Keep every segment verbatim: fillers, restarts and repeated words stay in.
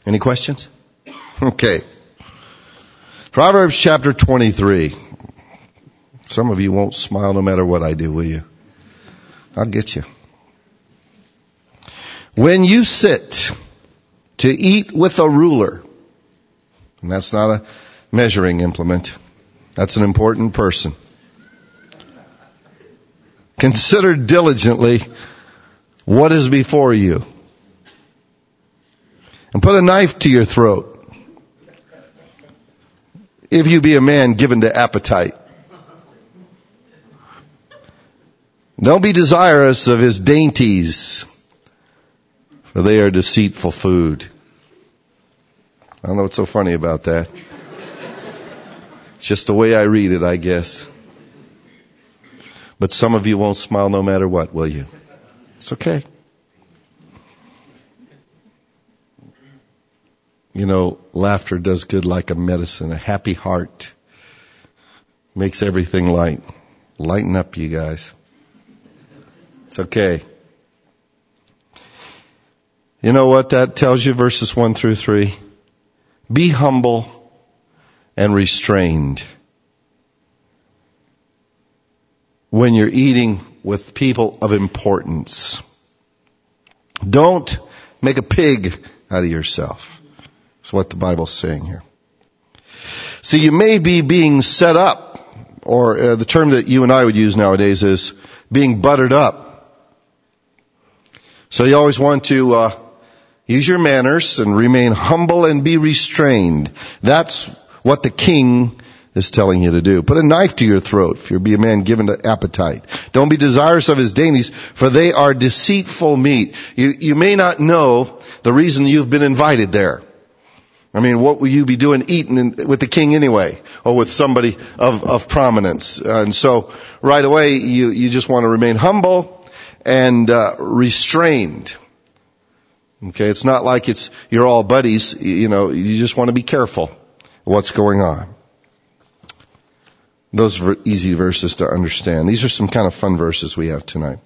Any questions? Okay. Proverbs chapter twenty-three. Some of you won't smile no matter what I do, will you? I'll get you. When you sit to eat with a ruler, and that's not a measuring implement, that's an important person. Consider diligently what is before you, and put a knife to your throat, if you be a man given to appetite. Don't be desirous of his dainties, for they are deceitful food. I don't know what's so funny about that. It's just the way I read it, I guess. But some of you won't smile no matter what, will you? It's okay. You know, laughter does good like a medicine. A happy heart makes everything light. Lighten up, you guys. It's okay. You know what that tells you, verses one through three? Be humble and restrained when you're eating with people of importance. Don't make a pig out of yourself. That's what the Bible's saying here. So you may be being set up, or uh, the term that you and I would use nowadays is being buttered up. So you always want to uh, use your manners and remain humble and be restrained. That's what the king is telling you to do. Put a knife to your throat if you be a man given to appetite. Don't be desirous of his dainties, for they are deceitful meat. You, you may not know the reason you've been invited there. I mean, what will you be doing eating in, with the king anyway, or with somebody of, of prominence? And so right away, you, you just want to remain humble and uh, restrained. Okay, it's not like it's you're all buddies. You know, you just want to be careful what's going on. Those are easy verses to understand. These are some kind of fun verses we have tonight.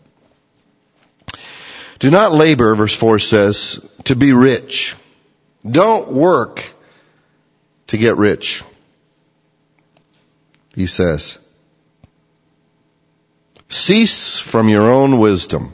Do not labor, verse four says, to be rich. Don't work to get rich, he says. Cease from your own wisdom.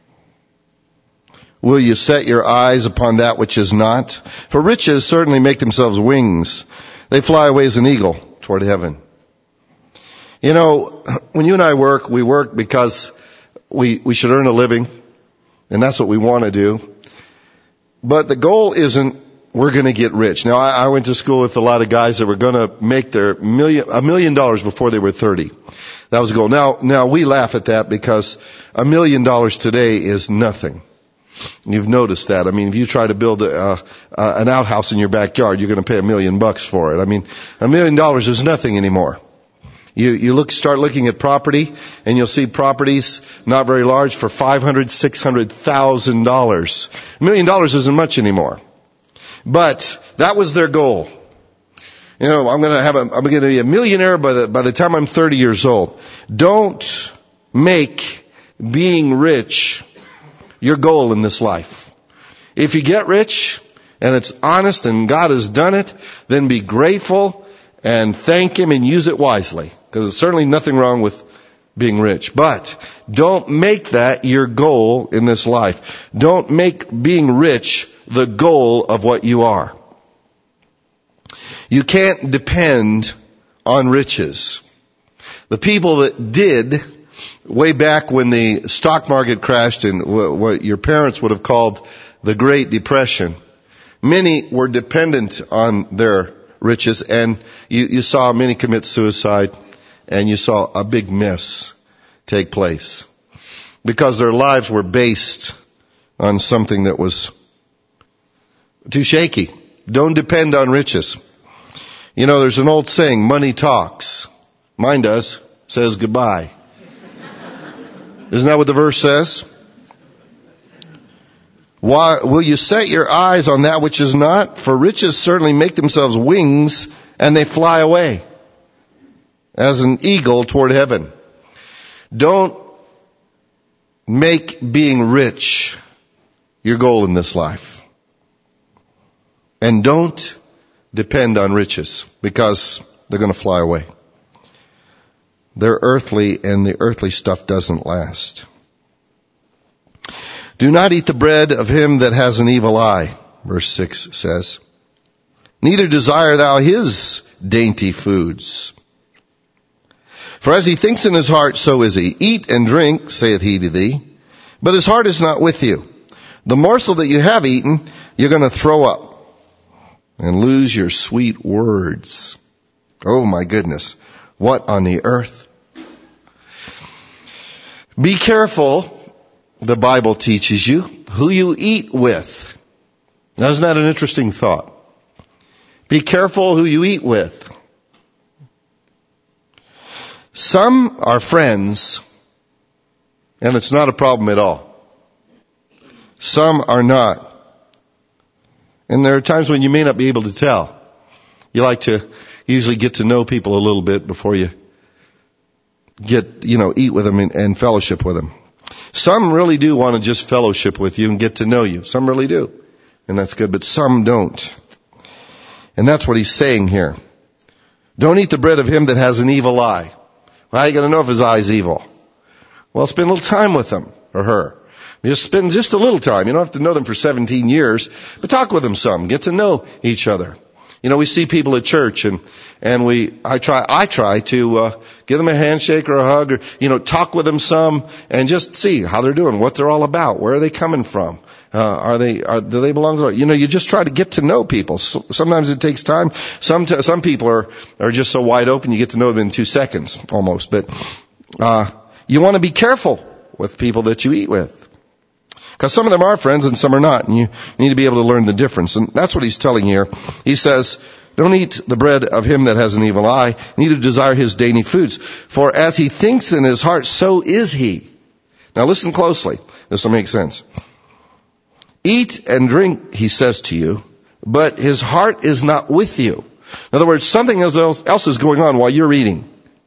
Will you set your eyes upon that which is not? For riches certainly make themselves wings. They fly away as an eagle toward heaven. You know, when you and I work, we work because we, we should earn a living, and that's what we want to do. But the goal isn't we're going to get rich. Now, I, I went to school with a lot of guys that were going to make their million, a million dollars before they were thirty. That was the goal. Now, now we laugh at that because a million dollars today is nothing. You've noticed that. I mean, if you try to build a, uh, uh, an outhouse in your backyard, you're going to pay a million bucks for it. I mean, a million dollars is nothing anymore. You, you look, start looking at property, and you'll see properties not very large for five hundred, six hundred thousand dollars. A million dollars isn't much anymore. But that was their goal. You know, I'm going to have a, I'm going to be a millionaire by the, by the time I'm thirty years old. Don't make being rich your goal in this life. If you get rich and it's honest and God has done it, then be grateful and thank Him and use it wisely. Because there's certainly nothing wrong with being rich. But don't make that your goal in this life. Don't make being rich the goal of what you are. You can't depend on riches. The people that did, way back when the stock market crashed in what your parents would have called the Great Depression, many were dependent on their riches, and you, you saw many commit suicide, and you saw a big mess take place because their lives were based on something that was too shaky. Don't depend on riches. You know, there's an old saying, money talks. Mine does. Says goodbye. Isn't that what the verse says? Why will you set your eyes on that which is not? For riches certainly make themselves wings, and they fly away as an eagle toward heaven. Don't make being rich your goal in this life. And don't depend on riches, because they're going to fly away. They're earthly, and the earthly stuff doesn't last. Do not eat the bread of him that has an evil eye, verse six says. Neither desire thou his dainty foods. For as he thinks in his heart, so is he. Eat and drink, saith he to thee, but his heart is not with you. The morsel that you have eaten, you're going to throw up and lose your sweet words. Oh my goodness. What on the earth? Be careful, the Bible teaches you, who you eat with. Now, isn't that an interesting thought? Be careful who you eat with. Some are friends, and it's not a problem at all. Some are not. And there are times when you may not be able to tell. You like to usually get to know people a little bit before you get, you know, eat with them and, and fellowship with them. Some really do want to just fellowship with you and get to know you. Some really do. And that's good, but some don't. And that's what he's saying here. Don't eat the bread of him that has an evil eye. Well, how are you going to know if his eye is evil? Well, spend a little time with him or her. Just spend just a little time. You don't have to know them for seventeen years, but talk with them some. Get to know each other. You know, we see people at church, and and we, I try, I try to uh, give them a handshake or a hug, or you know, talk with them some, and just see how they're doing, what they're all about, where are they coming from, uh, are they, are, do they belong to? You know, you just try to get to know people. So, sometimes it takes time. Some t- some people are are just so wide open, you get to know them in two seconds almost. But uh you want to be careful with people that you eat with. Because some of them are friends and some are not, and you need to be able to learn the difference. And that's what he's telling here. He says, don't eat the bread of him that has an evil eye, neither desire his dainty foods. For as he thinks in his heart, so is he. Now listen closely. This will make sense. Eat and drink, he says to you, but his heart is not with you. In other words, something else, else is going on while you're eating.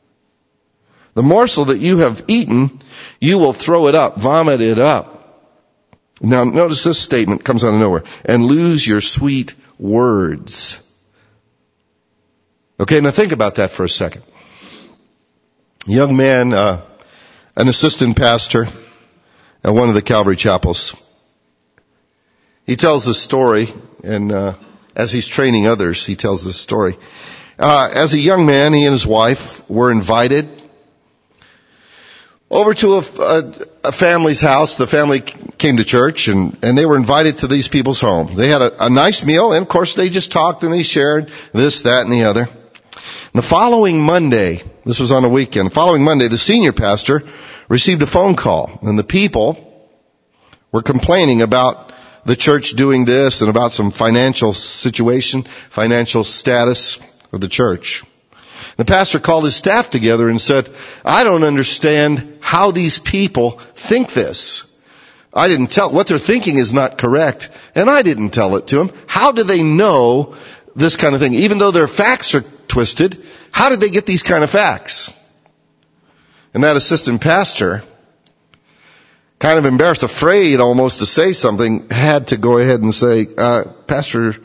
The morsel that you have eaten, you will throw it up, vomit it up. Now notice this statement comes out of nowhere. And lose your sweet words. Okay, now think about that for a second. Young man, uh, an assistant pastor at one of the Calvary chapels. He tells this story, and uh, as he's training others, he tells this story. Uh, as a young man, he and his wife were invited over to a, a, a family's house. The family came to church, and, and they were invited to these people's home. They had a, a nice meal, and of course they just talked and they shared this, that, and the other. And the following Monday, this was on a weekend, the following Monday, the senior pastor received a phone call, and the people were complaining about the church doing this and about some financial situation, financial status of the church. The pastor called his staff together and said, I don't understand how these people think this. I didn't tell, what they're thinking is not correct, and I didn't tell it to them. How do they know this kind of thing? Even though their facts are twisted, how did they get these kind of facts? And that assistant pastor, kind of embarrassed, afraid almost to say something, had to go ahead and say, uh, Pastor,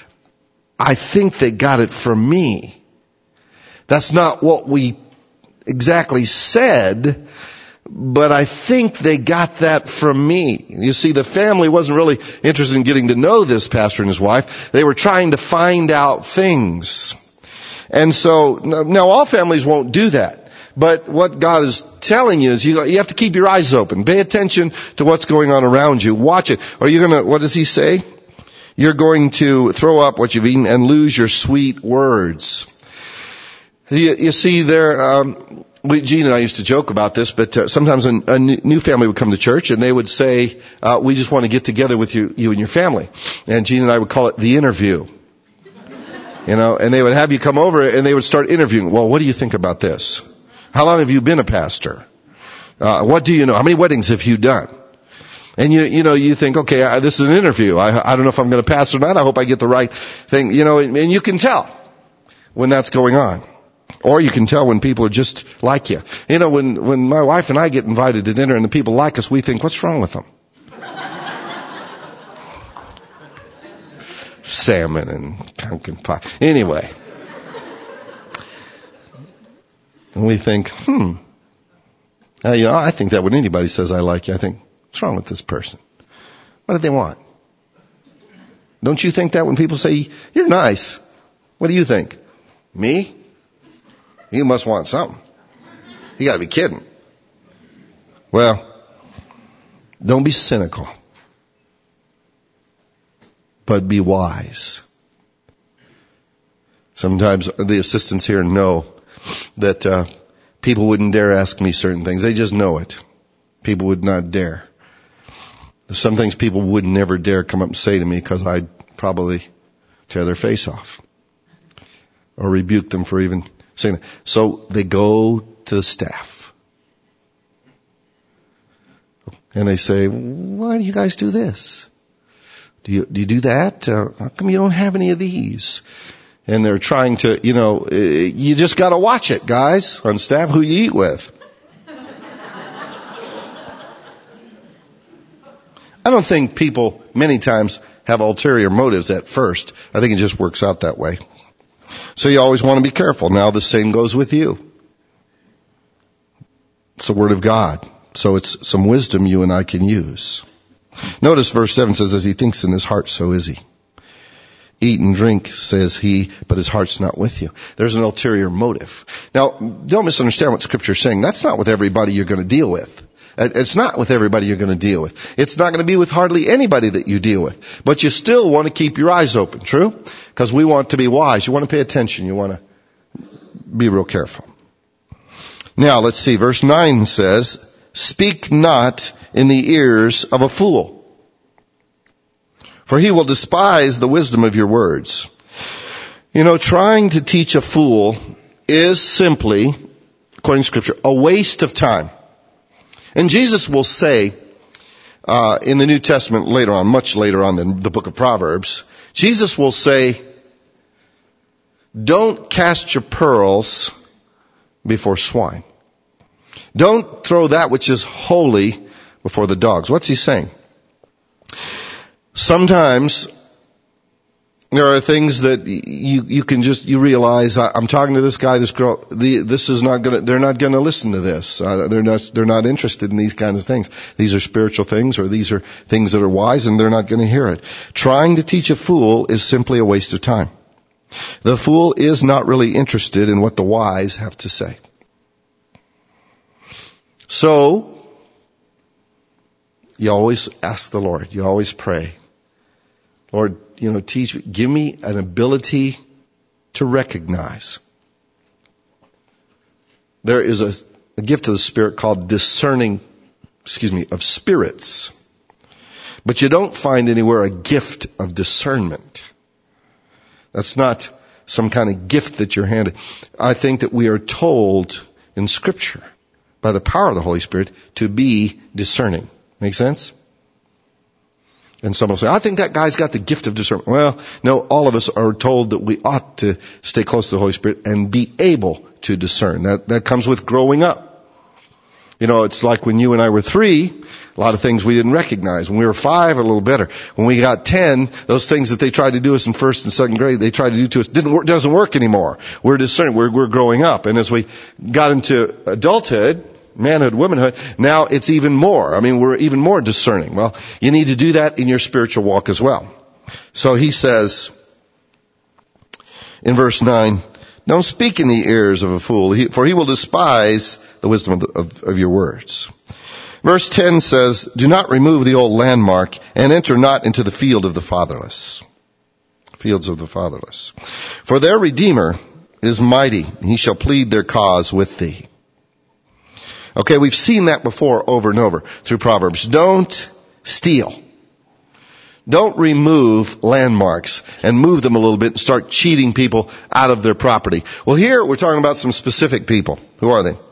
I think they got it from me. That's not what we exactly said, but I think they got that from me. You see, the family wasn't really interested in getting to know this pastor and his wife. They were trying to find out things. And so, now all families won't do that. But what God is telling you is you, you have to keep your eyes open. Pay attention to what's going on around you. Watch it. Or you're gonna, what does he say? You're going to throw up what you've eaten and lose your sweet words. You, you see there, um, we, Gene and I used to joke about this, but uh, sometimes a, a new family would come to church and they would say, uh, we just want to get together with you, you and your family. And Gene and I would call it the interview. You know, and they would have you come over and they would start interviewing. Well, what do you think about this? How long have you been a pastor? Uh, what do you know? How many weddings have you done? And you, you know, you think, okay, I, this is an interview. I, I don't know if I'm going to pass or not. I hope I get the right thing. You know, and, and you can tell when that's going on. Or you can tell when people are just like you. You know, when, when my wife and I get invited to dinner and the people like us, we think, what's wrong with them? salmon and pumpkin pie. Anyway. And we think, hmm, uh, you know, I think that when anybody says I like you, I think, what's wrong with this person? What do they want? Don't you think that when people say, you're nice? What do you think? Me? You must want something. You gotta be kidding. Well, don't be cynical, but be wise. Sometimes the assistants here know that uh, people wouldn't dare ask me certain things. They just know it. People would not dare. There's some things people would never dare come up and say to me because I'd probably tear their face off or rebuke them for even saying that. So they go to the staff and they say, why do you guys do this? Do you, do you do that? Uh, how come you don't have any of these? And they're trying to, you know, you just got to watch it, guys, on staff, who you eat with. I don't think people many times have ulterior motives at first. I think it just works out that way. So you always want to be careful. Now the same goes with you. It's the Word of God. So it's some wisdom you and I can use. Notice verse seven says, as he thinks in his heart, so is he. Eat and drink, says he, but his heart's not with you. There's an ulterior motive. Now, don't misunderstand what Scripture is saying. That's not with everybody you're going to deal with. It's not with everybody you're going to deal with. It's not going to be with hardly anybody that you deal with. But you still want to keep your eyes open, true? Because we want to be wise. You want to pay attention. You want to be real careful. Now, let's see. Verse nine says, speak not in the ears of a fool, for he will despise the wisdom of your words. You know, trying to teach a fool is simply, according to Scripture, a waste of time. And Jesus will say, uh, in the New Testament later on, much later on than the book of Proverbs, Jesus will say, don't cast your pearls before swine. Don't throw that which is holy before the dogs. What's he saying? Sometimes there are things that you you can just you realize I'm talking to this guy, this girl. The, this is not gonna. They're not gonna listen to this. Uh, they're not. They're not interested in these kinds of things. These are spiritual things, or these are things that are wise, and they're not going to hear it. Trying to teach a fool is simply a waste of time. The fool is not really interested in what the wise have to say. So you always ask the Lord. You always pray. Lord, you know, teach me, give me an ability to recognize. There is a, a gift of the Spirit called discerning, excuse me, of spirits. But you don't find anywhere a gift of discernment. That's not some kind of gift that you're handed. I think that we are told in Scripture, by the power of the Holy Spirit, to be discerning. Make sense? And someone will say, I think that guy's got the gift of discernment. Well, no, all of us are told that we ought to stay close to the Holy Spirit and be able to discern. That, that comes with growing up. You know, it's like when you and I were three, a lot of things we didn't recognize. When we were five, a little better. When we got ten, those things that they tried to do us in first and second grade, they tried to do to us, didn't work, doesn't work anymore. We're discerning. We're, we're growing up. And as we got into adulthood, manhood, womanhood, now it's even more. I mean, we're even more discerning. Well, you need to do that in your spiritual walk as well. So he says in verse nine, don't speak in the ears of a fool, for he will despise the wisdom of, the, of, of your words. Verse ten says, do not remove the old landmark and enter not into the field of the fatherless. Fields of the fatherless. For their Redeemer is mighty. He shall plead their cause with thee. Okay, we've seen that before over and over through Proverbs. Don't steal. Don't remove landmarks and move them a little bit and start cheating people out of their property. Well, here we're talking about some specific people. Who are they?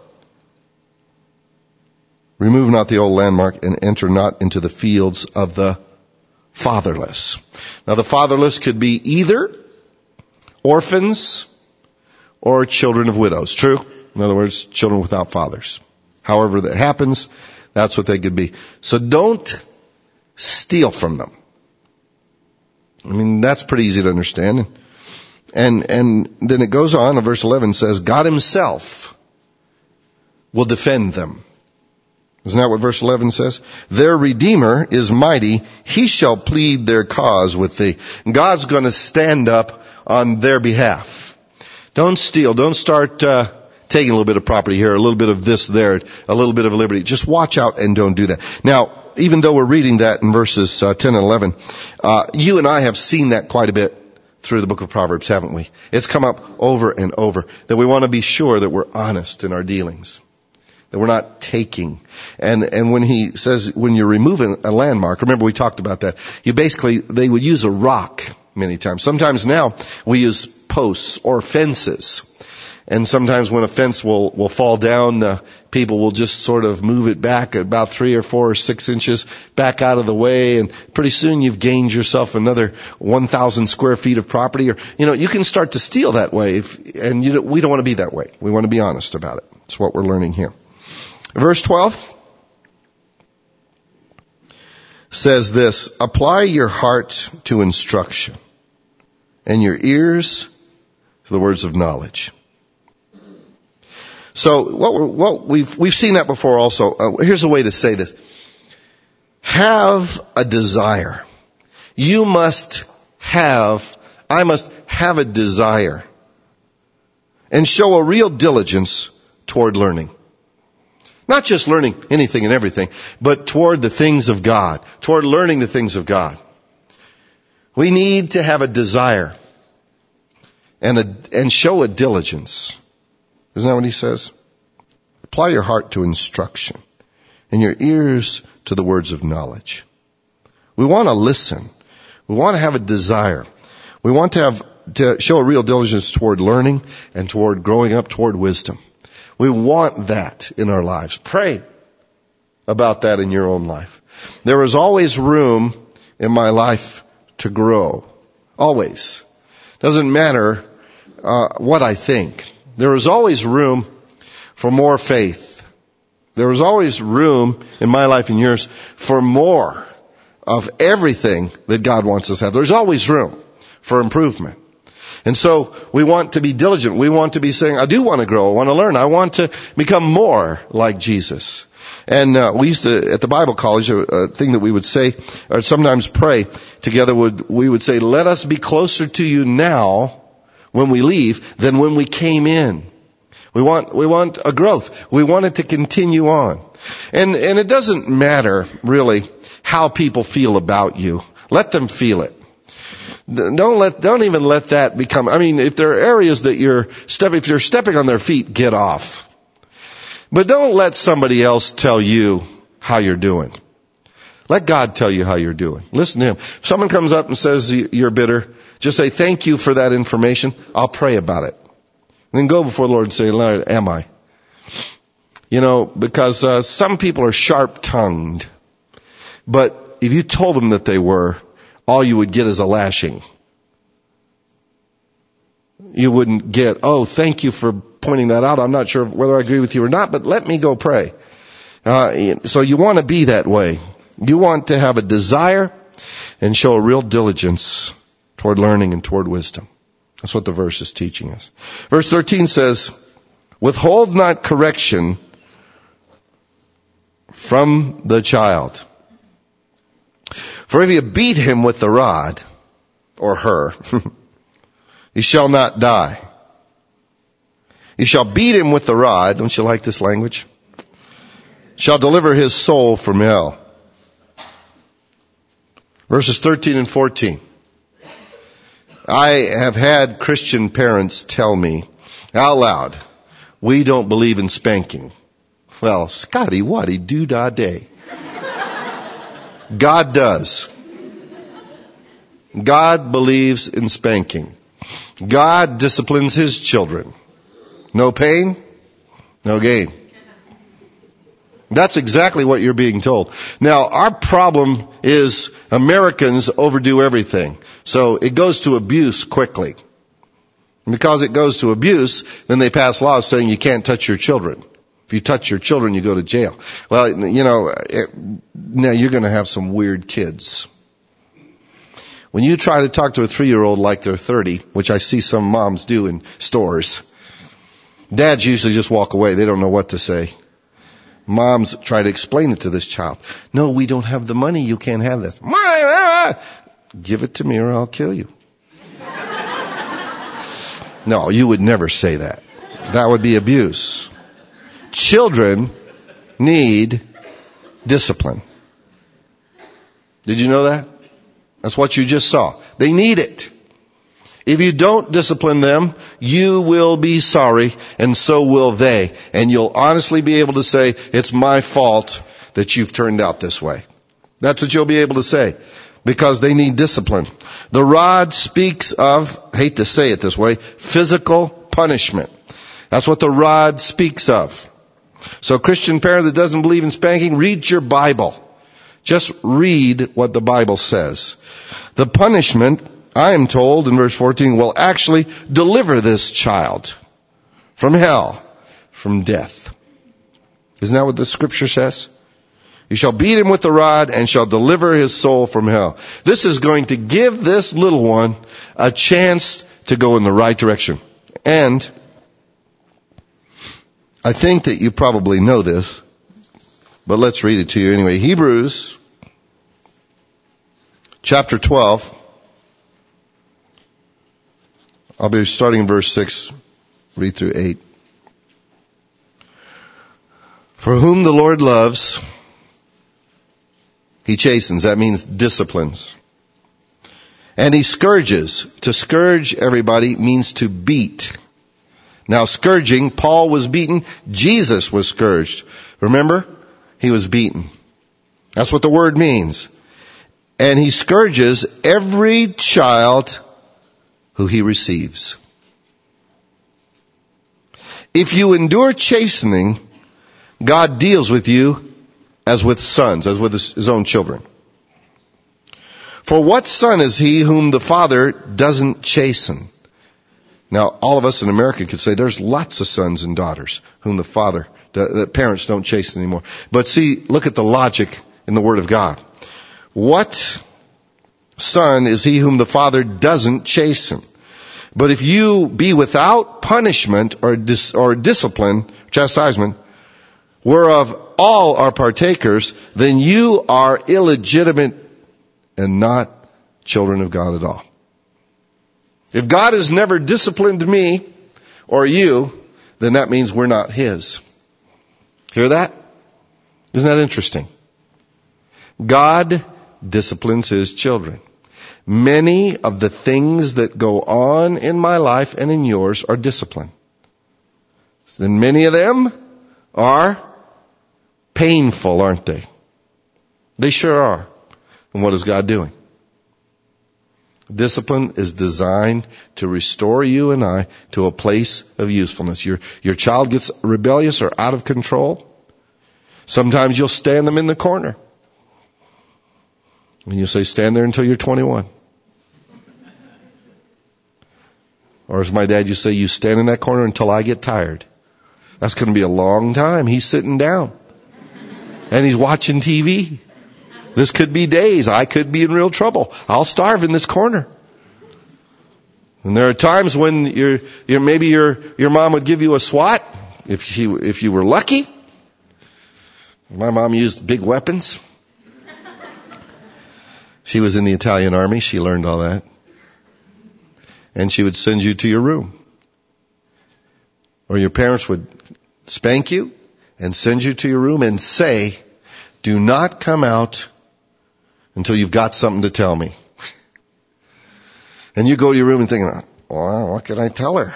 Remove not the old landmark and enter not into the fields of the fatherless. Now, the fatherless could be either orphans or children of widows. True? In other words, children without fathers. However that happens, that's what they could be. So don't steal from them. I mean, that's pretty easy to understand. And, and then it goes on, and verse eleven says, God himself will defend them. Isn't that what verse eleven says? Their Redeemer is mighty. He shall plead their cause with thee. God's going to stand up on their behalf. Don't steal. Don't start uh, taking a little bit of property here, a little bit of this there, a little bit of liberty. Just watch out and don't do that. Now, even though we're reading that in verses uh, ten and eleven, uh, you and I have seen that quite a bit through the book of Proverbs, haven't we? It's come up over and over that we want to be sure that we're honest in our dealings, that we're not taking. And and when he says, when you're removing a landmark, remember we talked about that, you basically, they would use a rock many times. Sometimes now we use posts or fences. And sometimes when a fence will, will fall down, uh, people will just sort of move it back about three or four or six inches back out of the way. And pretty soon you've gained yourself another one thousand square feet of property. Or, you know, you can start to steal that way. If, and you, we don't want to be that way. We want to be honest about it. That's what we're learning here. Verse twelve says this, apply your heart to instruction and your ears to the words of knowledge. So what, we're, what we've we've seen that before also. Uh, here's a way to say this. Have a desire. You must have, I must have a desire and show a real diligence toward learning. Not just learning anything and everything, but toward the things of God, toward learning the things of God. We need to have a desire and a, and show a diligence. Isn't that what he says? Apply your heart to instruction and your ears to the words of knowledge. We want to listen. We want to have a desire. We want to have, to show a real diligence toward learning and toward growing up toward wisdom. We want that in our lives. Pray about that in your own life. There is always room in my life to grow. Always. Doesn't matter uh, what I think. There is always room for more faith. There is always room in my life and yours for more of everything that God wants us to have. There's always room for improvement. And so we want to be diligent. We want to be saying, I do want to grow. I want to learn. I want to become more like Jesus. And uh, we used to, at the Bible college, a, a thing that we would say, or sometimes pray together, would we would say, let us be closer to you now when we leave than when we came in. We want, we want a growth. We want it to continue on. And, and it doesn't matter really how people feel about you. Let them feel it. Don't let, don't even let that become, I mean, if there are areas that you're stepping, if you're stepping on their feet, get off. But don't let somebody else tell you how you're doing. Let God tell you how you're doing. Listen to Him. If someone comes up and says you're bitter, just say, thank you for that information. I'll pray about it. And then go before the Lord and say, Lord, am I? You know, because uh, some people are sharp-tongued. But if you told them that they were, all you would get is a lashing. You wouldn't get, oh, thank you for pointing that out. I'm not sure whether I agree with you or not, but let me go pray. Uh, so you want to be that way. You want to have a desire and show a real diligence toward learning and toward wisdom. That's what the verse is teaching us. Verse thirteen says, withhold not correction from the child. For if you beat him with the rod, or her, he shall not die. You shall beat him with the rod. Don't you like this language? Shall deliver his soul from hell. Verses thirteen and fourteen. I have had Christian parents tell me out loud, we don't believe in spanking. Well, Scotty, what? He do-da-day. God does. God believes in spanking. God disciplines His children. No pain, no gain. That's exactly what you're being told. Now, our problem is Americans overdo everything. So it goes to abuse quickly. And because it goes to abuse, then they pass laws saying you can't touch your children. If you touch your children, you go to jail. Well, you know, it, now you're going to have some weird kids. When you try to talk to a three-year-old like they're thirty, which I see some moms do in stores, dads usually just walk away. They don't know what to say. Moms try to explain it to this child. No, we don't have the money. You can't have this. Give it to me or I'll kill you. No, you would never say that. That would be abuse. Children need discipline. Did you know that? That's what you just saw. They need it. If you don't discipline them, you will be sorry, and so will they. And you'll honestly be able to say, it's my fault that you've turned out this way. That's what you'll be able to say, because they need discipline. The rod speaks of, I hate to say it this way, physical punishment. That's what the rod speaks of. So a Christian parent that doesn't believe in spanking, read your Bible. Just read what the Bible says. The punishment, I am told in verse fourteen, will actually deliver this child from hell, from death. Isn't that what the scripture says? You shall beat him with the rod and shall deliver his soul from hell. This is going to give this little one a chance to go in the right direction. And I think that you probably know this, but let's read it to you anyway. Hebrews chapter twelve. I'll be starting in verse six, read through eight. For whom the Lord loves, he chastens. That means disciplines. And he scourges. To scourge, everybody, means to beat. Now, scourging, Paul was beaten. Jesus was scourged. Remember? He was beaten. That's what the word means. And he scourges every child who he receives. If you endure chastening, God deals with you as with sons, as with his own children. For what son is he whom the father doesn't chasten? Now, all of us in America could say there's lots of sons and daughters whom the father, the parents don't chasten anymore. But see, look at the logic in the Word of God. What son is he whom the father doesn't chasten? But if you be without punishment or dis, or discipline, chastisement, whereof all are partakers, then you are illegitimate and not children of God at all. If God has never disciplined me or you, then that means we're not his. Hear that? Isn't that interesting? God disciplines his children. Many of the things that go on in my life and in yours are discipline. And many of them are painful, aren't they? They sure are. And what is God doing? Discipline is designed to restore you and I to a place of usefulness. Your, your child gets rebellious or out of control. Sometimes you'll stand them in the corner. And you'll say, stand there until you're twenty-one. Or as my dad used to say, you stand in that corner until I get tired. That's going to be a long time. He's sitting down. And he's watching T V. This could be days. I could be in real trouble. I'll starve in this corner. And there are times when you're, you're maybe your your mom would give you a swat if she if you were lucky. My mom used big weapons. She was in the Italian army. She learned all that. And she would send you to your room. Or your parents would spank you and send you to your room and say, do not come out until you've got something to tell me. And you go to your room and think, well, what can I tell her?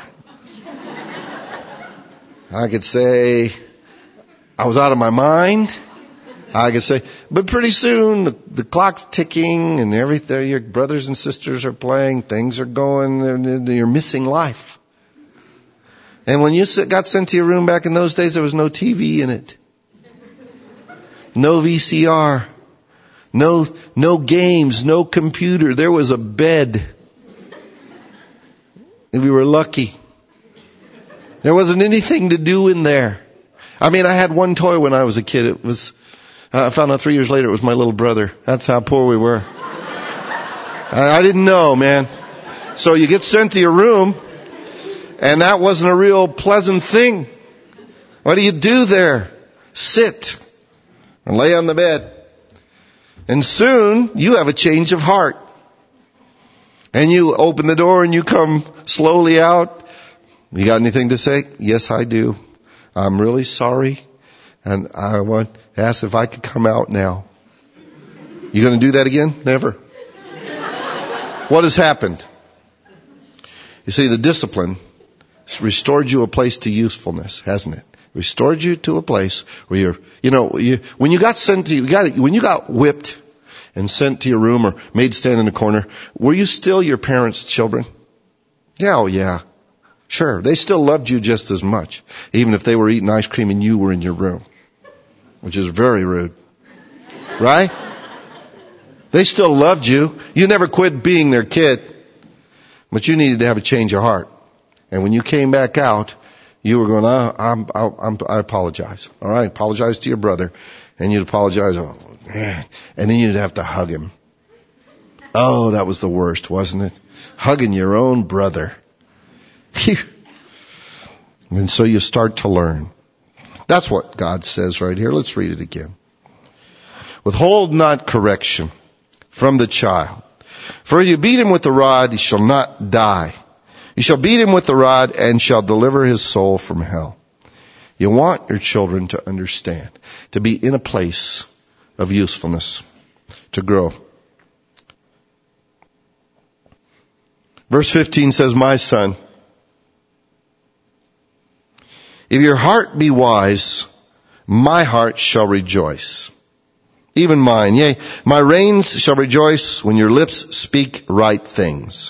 I could say I was out of my mind. I could say, but pretty soon the, the clock's ticking and everything, your brothers and sisters are playing, things are going, and you're missing life. And when you got sent to your room back in those days, there was no T V in it. No V C R. No, no games, no computer. There was a bed. And we were lucky. There wasn't anything to do in there. I mean, I had one toy when I was a kid. It was, I found out three years later it was my little brother. That's how poor we were. I, I didn't know, man. So you get sent to your room, and that wasn't a real pleasant thing. What do you do there? Sit and lay on the bed. And soon you have a change of heart. And you open the door and you come slowly out. You got anything to say? Yes, I do. I'm really sorry. And I want to ask if I could come out now. You going to do that again? Never. What has happened? You see, the discipline has restored you a place to usefulness, hasn't it? Restored you to a place where you're, you know, you, when you got sent to, you got, when you got whipped and sent to your room or made stand in a corner, were you still your parents' children? Yeah, oh yeah. Sure. They still loved you just as much, even if they were eating ice cream and you were in your room, which is very rude. Right? They still loved you. You never quit being their kid, but you needed to have a change of heart. And when you came back out, you were going, oh, I'm, I'm, I apologize. All right, apologize to your brother. And you'd apologize. Oh, man. And then you'd have to hug him. Oh, that was the worst, wasn't it? Hugging your own brother. And so you start to learn. That's what God says right here. Let's read it again. Withhold not correction from the child. For if you beat him with the rod, he shall not die. You shall beat him with the rod and shall deliver his soul from hell. You want your children to understand, to be in a place of usefulness, to grow. Verse fifteen says, my son, if your heart be wise, my heart shall rejoice. Even mine, yea, my reins shall rejoice when your lips speak right things.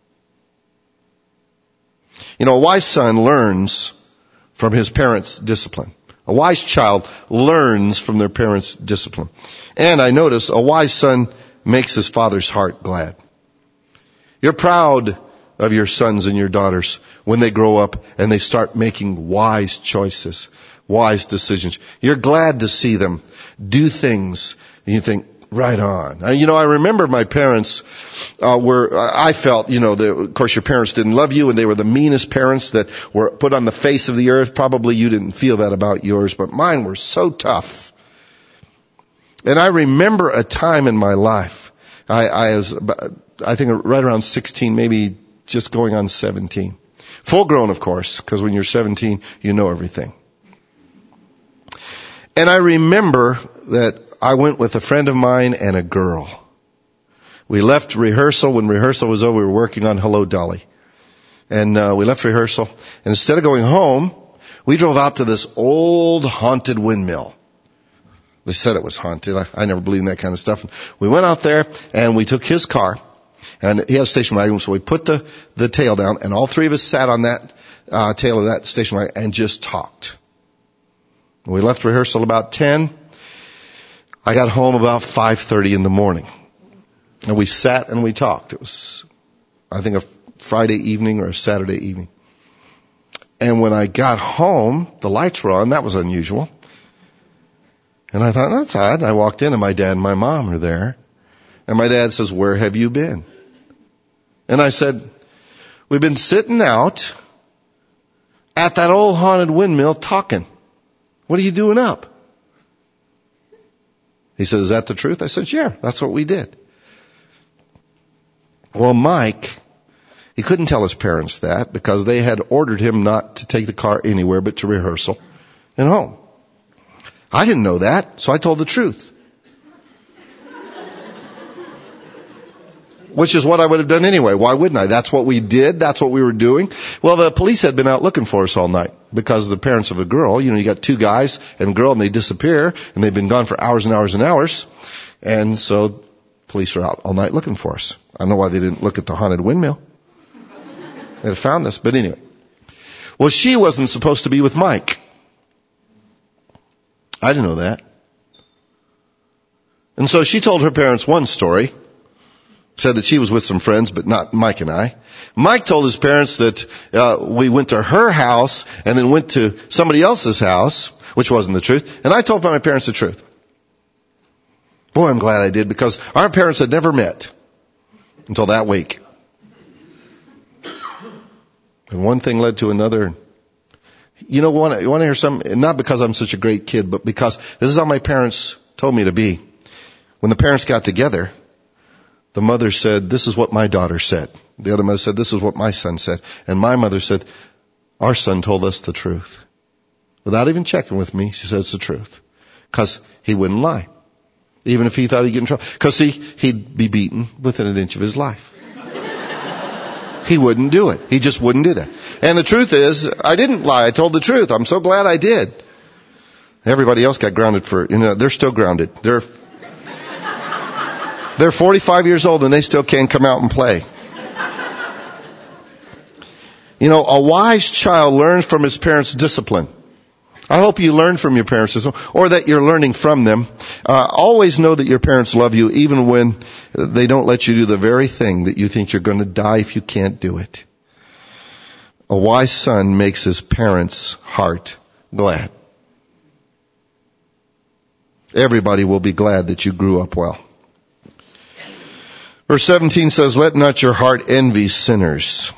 You know, a wise son learns from his parents' discipline. A wise child learns from their parents' discipline. And I notice a wise son makes his father's heart glad. You're proud of your sons and your daughters when they grow up and they start making wise choices, wise decisions. You're glad to see them do things and you think, right on. Uh, you know, I remember my parents uh, were, I felt, you know, the, of course your parents didn't love you and they were the meanest parents that were put on the face of the earth. Probably you didn't feel that about yours, but mine were so tough. And I remember a time in my life, I, I was, I think right around sixteen, maybe just going on seventeen. Full grown, of course, because when you're seventeen, you know everything. And I remember that I went with a friend of mine and a girl. We left rehearsal. When rehearsal was over, we were working on Hello, Dolly. And uh, we left rehearsal. And instead of going home, we drove out to this old haunted windmill. They said it was haunted. I, I never believed in that kind of stuff. We went out there and we took his car. And he had a station wagon, so we put the, the tail down. And all three of us sat on that uh, tail of that station wagon and just talked. We left rehearsal about ten. I got home about five thirty in the morning. And we sat and we talked. It was, I think, a Friday evening or a Saturday evening. And when I got home, the lights were on. That was unusual. And I thought, that's odd. I walked in and my dad and my mom are there. And my dad says, where have you been? And I said, we've been sitting out at that old haunted windmill talking. What are you doing up? He said, is that the truth? I said, yeah, that's what we did. Well, Mike, he couldn't tell his parents that because they had ordered him not to take the car anywhere but to rehearsal and home. I didn't know that, so I told the truth. Which is what I would have done anyway. Why wouldn't I? That's what we did. That's what we were doing. Well, the police had been out looking for us all night because the parents of a girl, you know, you got two guys and a girl and they disappear and they've been gone for hours and hours and hours. And so police are out all night looking for us. I don't know why they didn't look at the haunted windmill. They'd have found us. But anyway. Well, she wasn't supposed to be with Mike. I didn't know that. And so she told her parents one story. Said that she was with some friends, but not Mike and I. Mike told his parents that uh, we went to her house and then went to somebody else's house, which wasn't the truth. And I told my parents the truth. Boy, I'm glad I did because our parents had never met. until that week. And one thing led to another. You know, want to, you want to hear something? Not because I'm such a great kid, but because this is how my parents told me to be. When the parents got together, the mother said, this is what my daughter said. The other mother said, this is what my son said. And my mother said, our son told us the truth. Without even checking with me, she said it's the truth. Because he wouldn't lie. Even if he thought he'd get in trouble. Because see, he'd be beaten within an inch of his life. He wouldn't do it. He just wouldn't do that. And the truth is, I didn't lie. I told the truth. I'm so glad I did. Everybody else got grounded for, you know, they're still grounded. They're, they're forty-five years old and they still can't come out and play. You know, a wise child learns from his parents' discipline. I hope you learn from your parents, or that you're learning from them. Uh, always know that your parents love you, even when they don't let you do the very thing that you think you're going to die if you can't do it. A wise son makes his parents' heart glad. Everybody will be glad that you grew up well. Verse seventeen says, let not your heart envy sinners,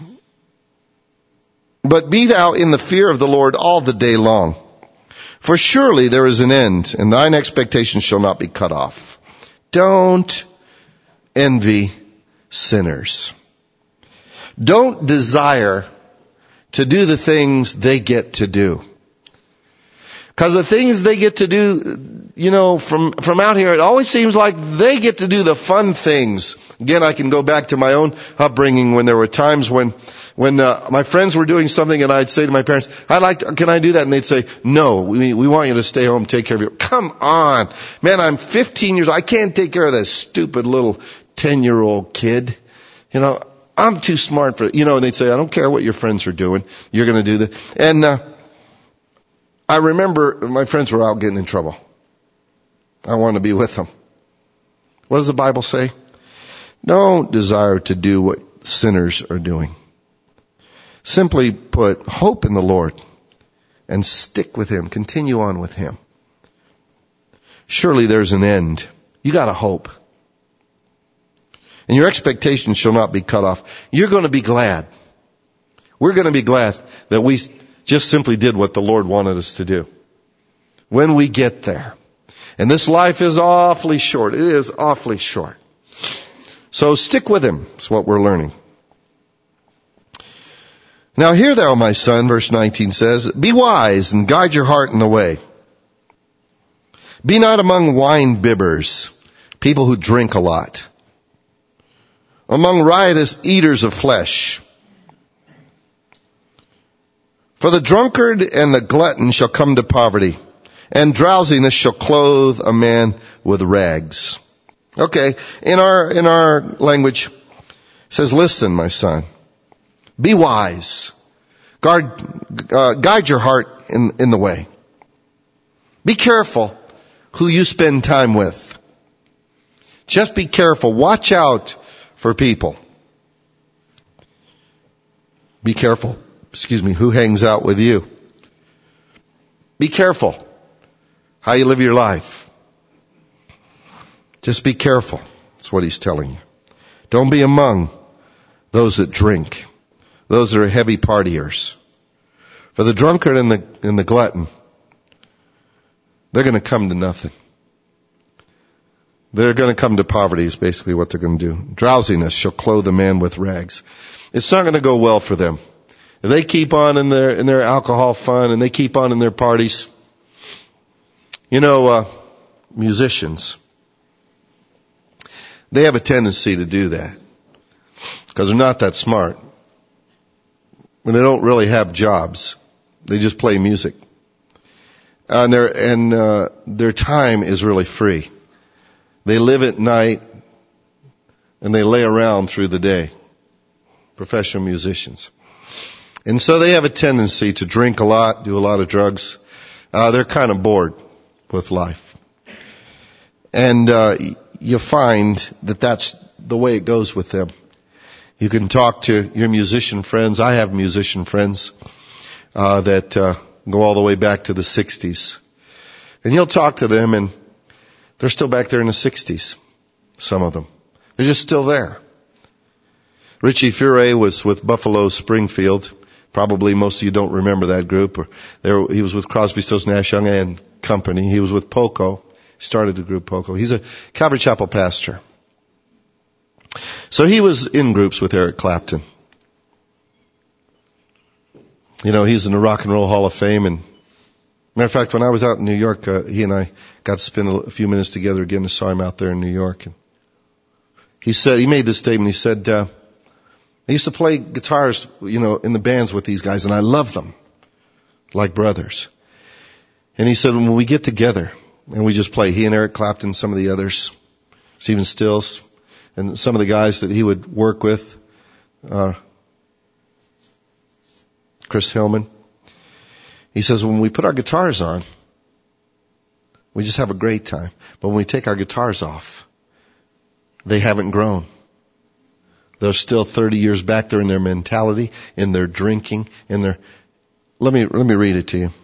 but be thou in the fear of the Lord all the day long. For surely there is an end, and thine expectations shall not be cut off. Don't envy sinners. Don't desire to do the things they get to do. Because the things they get to do, you know, from, from out here, it always seems like they get to do the fun things. Again, I can go back to my own upbringing when there were times when When uh, my friends were doing something and I'd say to my parents, I'd like to, can I do that? And they'd say, no, we, we want you to stay home and take care of you. Come on. Man, I'm fifteen years old. I can't take care of that stupid little ten-year-old kid. You know, I'm too smart for it. You know, and they'd say, I don't care what your friends are doing. You're going to do that. And uh, I remember my friends were out getting in trouble. I wanted to be with them. What does the Bible say? Don't desire to do what sinners are doing. Simply put, hope in the Lord and stick with Him. Continue on with Him. Surely there's an end. You got to hope. And your expectations shall not be cut off. You're going to be glad. We're going to be glad that we just simply did what the Lord wanted us to do. When we get there. And this life is awfully short. It is awfully short. So stick with Him. That's what we're learning. Now hear thou, my son, verse nineteen says, be wise and guide your heart in the way. Be not among wine bibbers, people who drink a lot, among riotous eaters of flesh. For the drunkard and the glutton shall come to poverty, and drowsiness shall clothe a man with rags. Okay, in our, in our language, it says, listen, my son. Be wise. Guard, uh, guide your heart in, in the way. Be careful who you spend time with. Just be careful. Watch out for people. Be careful, excuse me, who hangs out with you. Be careful how you live your life. Just be careful. That's what he's telling you. Don't be among those that drink. Those are heavy partiers. For the drunkard and the, and the glutton, they're going to come to nothing. They're going to come to poverty is basically what they're going to do. Drowsiness shall clothe a man with rags. It's not going to go well for them. If they keep on in their, in their alcohol fun and they keep on in their parties, you know, uh, musicians, they have a tendency to do that because they're not that smart. When they don't really have jobs, they just play music, and their and uh, their time is really free. They live at night and they lay around through the day. Professional musicians, and so they have a tendency to drink a lot, do a lot of drugs. Uh, they're kind of bored with life, and uh, you find that that's the way it goes with them. You can talk to your musician friends. I have musician friends uh, that uh, go all the way back to the sixties. And you'll talk to them and they're still back there in the sixties, some of them. They're just still there. Richie Furay was with Buffalo Springfield. Probably most of you don't remember that group. Or there, he was with Crosby, Stills, Nash, Young and Company. He was with Poco. He started the group Poco. He's a Calvary Chapel pastor. So he was in groups with Eric Clapton. You know, he's in the Rock and Roll Hall of Fame. And matter of fact, when I was out in New York, uh, he and I got to spend a few minutes together again. I saw him out there in New York. And he said, he made this statement. He said, uh, I used to play guitars, you know, in the bands with these guys, and I love them like brothers. And he said, when we get together and we just play, he and Eric Clapton, some of the others, Stephen Stills, and some of the guys that he would work with, uh, Chris Hillman. He says, when we put our guitars on, we just have a great time. But when we take our guitars off, they haven't grown. They're still thirty years back there in their mentality, in their drinking, in their, let me, let me read it to you.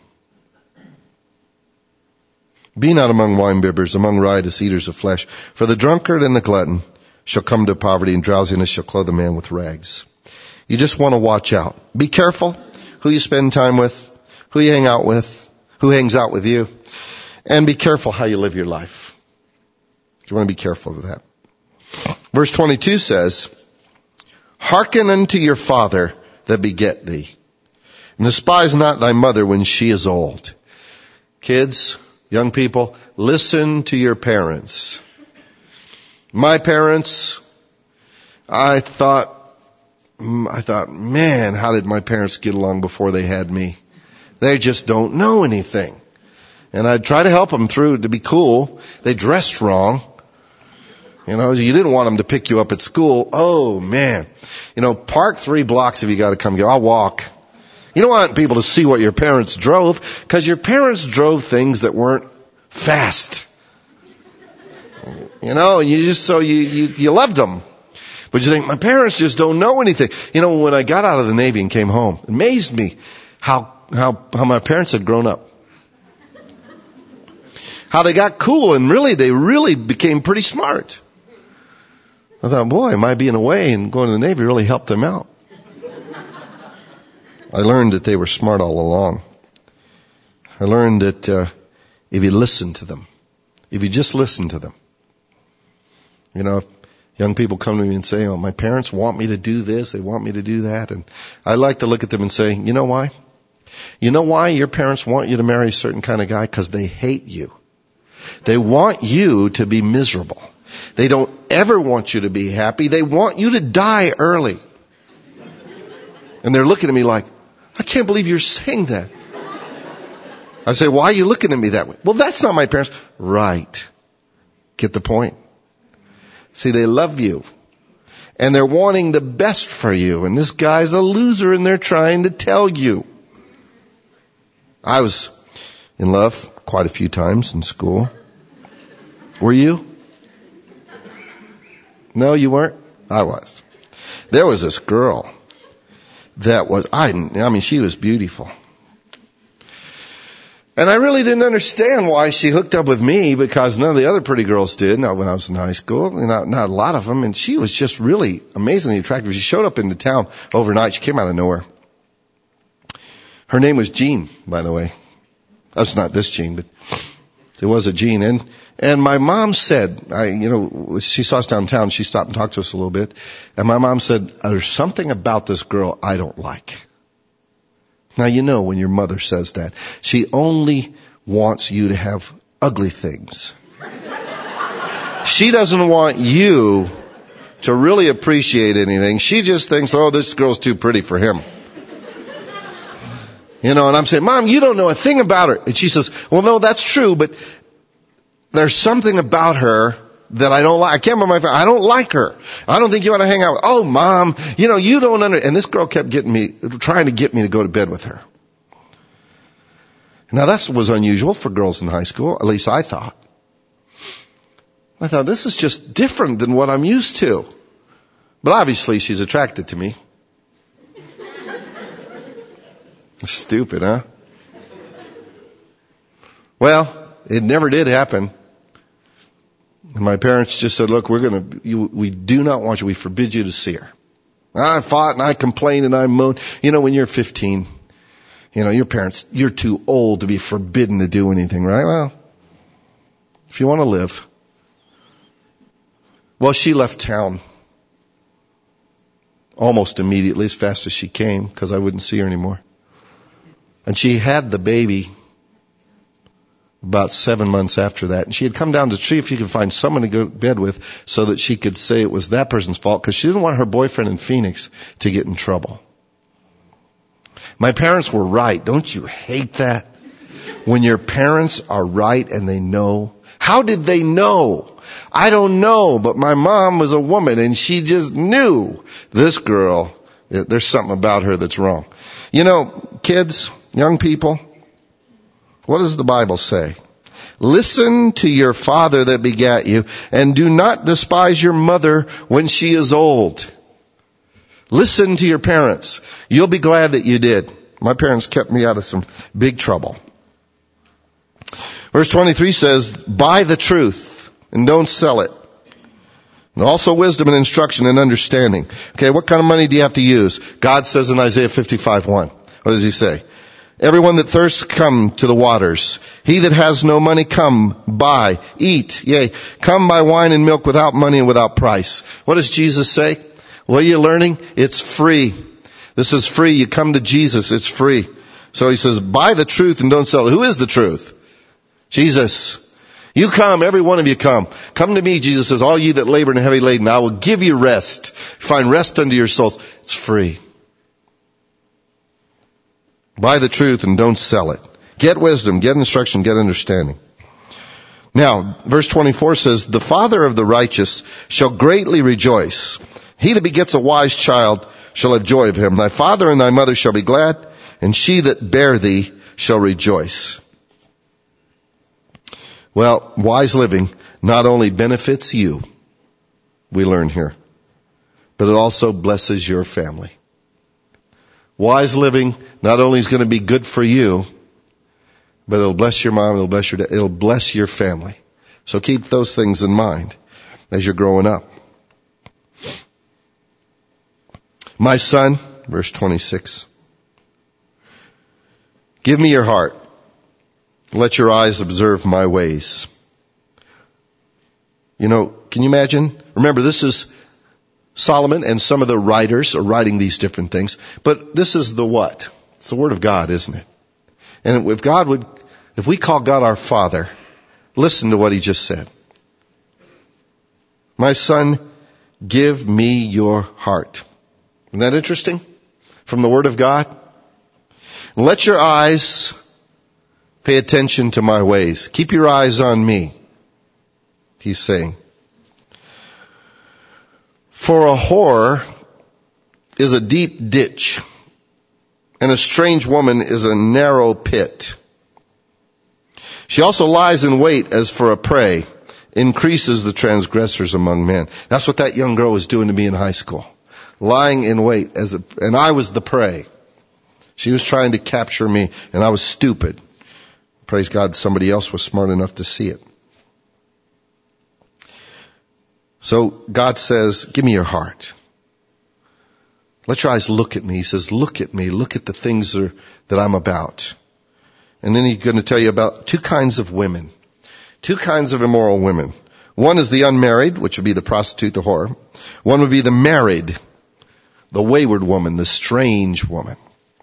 Be not among winebibbers, among riotous eaters of flesh, for the drunkard and the glutton shall come to poverty, and drowsiness shall clothe a man with rags. You just want to watch out. Be careful who you spend time with, who you hang out with, who hangs out with you, and be careful how you live your life. You want to be careful of that. Verse twenty-two says, hearken unto your father that beget thee, and despise not thy mother when she is old. Kids, young people, listen to your parents. My parents, I thought, I thought, man, how did my parents get along before they had me? They just don't know anything. And I'd try to help them through to be cool. They dressed wrong. You know, you didn't want them to pick you up at school. Oh, man. You know, park three blocks if you got to come get. I'll walk. You don't want people to see what your parents drove, because your parents drove things that weren't fast. You know, and you just, so you, you, you loved them. But you think, my parents just don't know anything. You know, when I got out of the Navy and came home, it amazed me how, how, how my parents had grown up. How they got cool, and really, they really became pretty smart. I thought, boy, my being away and going to the Navy really helped them out. I learned that they were smart all along. I learned that uh, if you listen to them, if you just listen to them, you know, if young people come to me and say, oh, my parents want me to do this, they want me to do that, and I like to look at them and say, you know why? You know why your parents want you to marry a certain kind of guy? Because they hate you. They want you to be miserable. They don't ever want you to be happy. They want you to die early. And they're looking at me like, I can't believe you're saying that. I say, why are you looking at me that way? Well, that's not my parents. Right. Get the point. See, they love you. And they're wanting the best for you. And this guy's a loser, and they're trying to tell you. I was in love quite a few times in school. Were you? No, you weren't? I was. There was this girl that was, I, I mean, she was beautiful. And I really didn't understand why she hooked up with me, because none of the other pretty girls did. Not when I was in high school, not, not a lot of them. And she was just really amazingly attractive. She showed up into town overnight. She came out of nowhere. Her name was Jean, by the way. That's not this Jean, but there was a Jean. And, and my mom said, I, you know, she saw us downtown. She stopped and talked to us a little bit. And my mom said, there's something about this girl I don't like. Now, you know, when your mother says that, she only wants you to have ugly things. She doesn't want you to really appreciate anything. She just thinks, oh, this girl's too pretty for him. You know, and I'm saying, Mom, you don't know a thing about her. And she says, well, no, that's true, but there's something about her that I don't like. I can't remember my, I don't like her. I don't think you ought to hang out with, oh, Mom, you know, you don't under, and this girl kept getting me, trying to get me to go to bed with her. Now that was unusual for girls in high school, at least I thought. I thought, this is just different than what I'm used to. But obviously she's attracted to me. Stupid, huh? Well, it never did happen. My parents just said, look, we're going to, you, we do not want you, we forbid you to see her. I fought and I complained and I moaned. You know, when you're fifteen, you know, your parents, you're too old to be forbidden to do anything, right? Well, if you want to live. Well, she left town almost immediately, as fast as she came, because I wouldn't see her anymore. And she had the baby about seven months after that. And she had come down to see if she could find someone to go to bed with so that she could say it was that person's fault, because she didn't want her boyfriend in Phoenix to get in trouble. My parents were right. Don't you hate that? When your parents are right and they know. How did they know? I don't know, but my mom was a woman and she just knew this girl, there's something about her that's wrong. You know, kids, young people, what does the Bible say? Listen to your father that begat you, and do not despise your mother when she is old. Listen to your parents. You'll be glad that you did. My parents kept me out of some big trouble. Verse twenty-three says, buy the truth and don't sell it. And also wisdom and instruction and understanding. Okay, what kind of money do you have to use? God says in Isaiah fifty-five one. What does he say? Everyone that thirsts, come to the waters. He that has no money, come, buy, eat. Yea, come buy wine and milk without money and without price. What does Jesus say? What are you learning? It's free. This is free. You come to Jesus. It's free. So he says, buy the truth and don't sell it. Who is the truth? Jesus. You come, every one of you come. Come to me, Jesus says, all ye that labor and are heavy laden, I will give you rest. Find rest unto your souls. It's free. Buy the truth and don't sell it. Get wisdom, get instruction, get understanding. Now, verse twenty-four says, the father of the righteous shall greatly rejoice. He that begets a wise child shall have joy of him. Thy father and thy mother shall be glad, and she that bare thee shall rejoice. Well, wise living not only benefits you, we learn here, but it also blesses your family. Wise living not only is going to be good for you, but it'll bless your mom, it'll bless your dad, it'll bless your family. So keep those things in mind as you're growing up. My son, verse twenty-six, give me your heart. Let your eyes observe my ways. You know, can you imagine? Remember, this is Solomon, and some of the writers are writing these different things. But this is the what? It's the Word of God, isn't it? And if God would, if we call God our Father, listen to what he just said. My son, give me your heart. Isn't that interesting? From the Word of God. Let your eyes pay attention to my ways. Keep your eyes on me, he's saying. For a whore is a deep ditch, and a strange woman is a narrow pit. She also lies in wait as for a prey, increases the transgressors among men. That's what that young girl was doing to me in high school. Lying in wait as a, and I was the prey. She was trying to capture me, and I was stupid. Praise God, somebody else was smart enough to see it. So God says, give me your heart. Let your eyes look at me. He says, look at me. Look at the things that, are, that I'm about. And then he's going to tell you about two kinds of women. Two kinds of immoral women. One is the unmarried, which would be the prostitute, the whore. One would be the married, the wayward woman, the strange woman.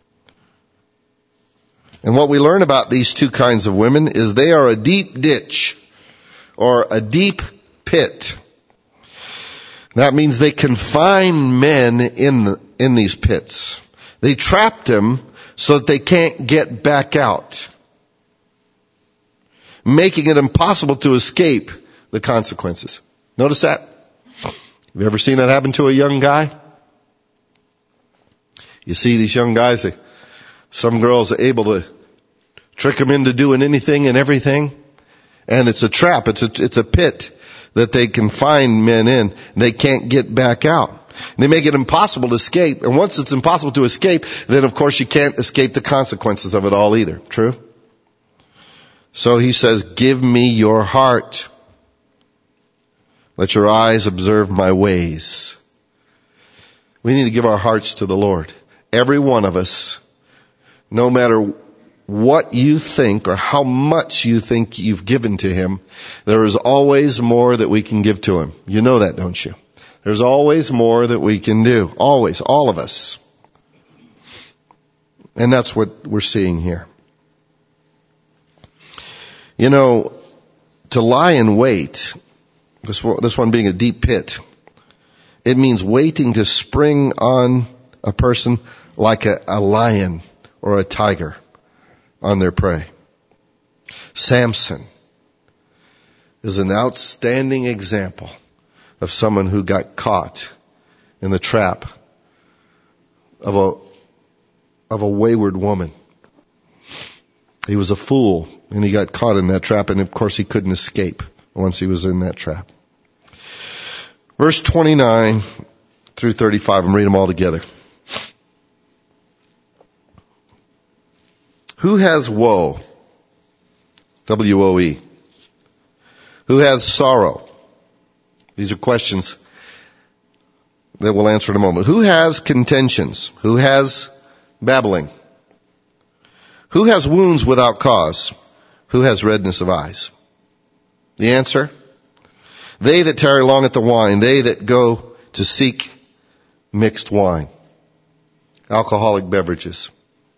And what we learn about these two kinds of women is they are a deep ditch or a deep pit. That means they confine men in the, in these pits. They trap them so that they can't get back out, making it impossible to escape the consequences. Notice that? Have you ever seen that happen to a young guy? You see these young guys, they, some girls are able to trick them into doing anything and everything. And it's a trap. It's a, it's a pit that they can find men in. And they can't get back out. And they make it impossible to escape. And once it's impossible to escape, then of course you can't escape the consequences of it all either. True? So he says, give me your heart. Let your eyes observe my ways. We need to give our hearts to the Lord. Every one of us, no matter what you think or how much you think you've given to Him, there is always more that we can give to Him. You know that, don't you? There's always more that we can do. Always. All of us. And that's what we're seeing here. You know, to lie in wait, this one, this one being a deep pit, it means waiting to spring on a person like a, a lion or a tiger on their prey. Samson is an outstanding example of someone who got caught in the trap of a of a wayward woman. He was a fool, and he got caught in that trap, and of course he couldn't escape once he was in that trap. Verse twenty-nine through thirty-five, and read them all together. Who has woe? W O E. Who has sorrow? These are questions that we'll answer in a moment. Who has contentions? Who has babbling? Who has wounds without cause? Who has redness of eyes? The answer? They that tarry long at the wine, they that go to seek mixed wine, alcoholic beverages.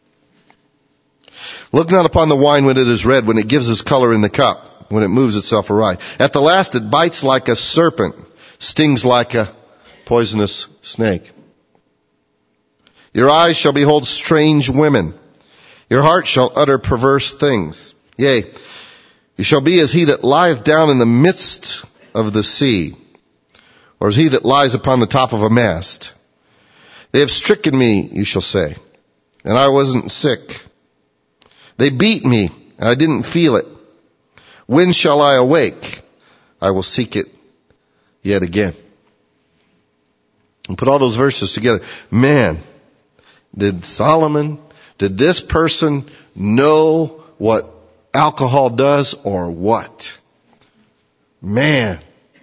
Look not upon the wine when it is red, when it gives its color in the cup, when it moves itself awry. At the last it bites like a serpent, stings like a poisonous snake. Your eyes shall behold strange women. Your heart shall utter perverse things. Yea, you shall be as he that lieth down in the midst of the sea, or as he that lies upon the top of a mast. They have stricken me, you shall say, and I wasn't sick. They beat me, and I didn't feel it. When shall I awake? I will seek it yet again. And put all those verses together. Man, did Solomon, did this person know what alcohol does or what? Man.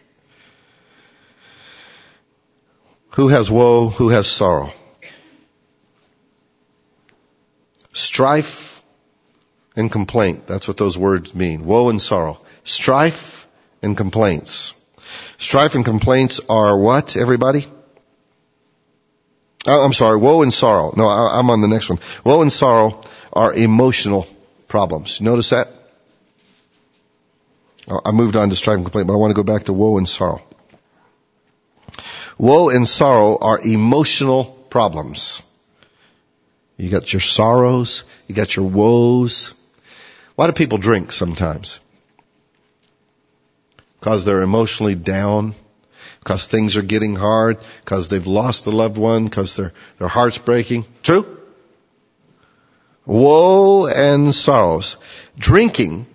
Who has woe? Who has sorrow? Strife and complaint. That's what those words mean. Woe and sorrow. Strife and complaints. Strife and complaints are what, everybody? Oh, I'm sorry. Woe and sorrow. No, I, I'm on the next one. Woe and sorrow are emotional problems. You notice that? I moved on to strife and complaint, but I want to go back to woe and sorrow. Woe and sorrow are emotional problems. You got your sorrows, you got your woes. Why do people drink sometimes? Because they're emotionally down, because things are getting hard, because they've lost a loved one, because their, their heart's breaking. True? Woe and sorrows. Drinking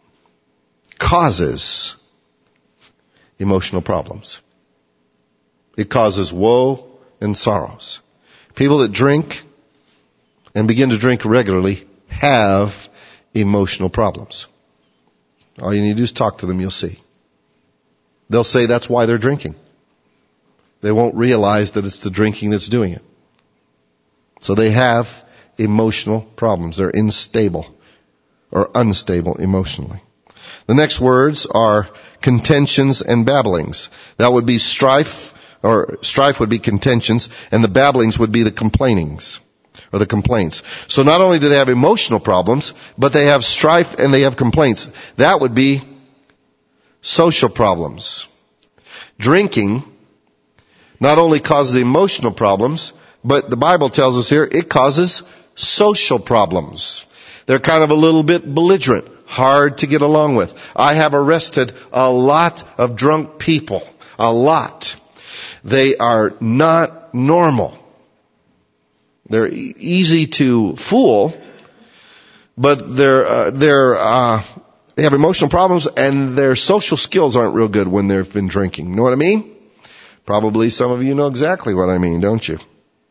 causes emotional problems. It causes woe and sorrows. People that drink and begin to drink regularly have emotional problems. All you need to do is talk to them, you'll see. They'll say that's why they're drinking. They won't realize that it's the drinking that's doing it. So they have emotional problems. They're unstable or unstable emotionally. The next words are contentions and babblings. That would be strife, or strife would be contentions, and the babblings would be the complainings or the complaints. So not only do they have emotional problems, but they have strife and they have complaints. That would be social problems. Drinking not only causes emotional problems, but the Bible tells us here it causes social problems. They're kind of a little bit belligerent, hard to get along with. I have arrested a lot of drunk people. A lot. They are not normal. They're e- easy to fool, but they're, uh, they're, uh, they have emotional problems and their social skills aren't real good when they've been drinking. You know what I mean? Probably some of you know exactly what I mean, don't you?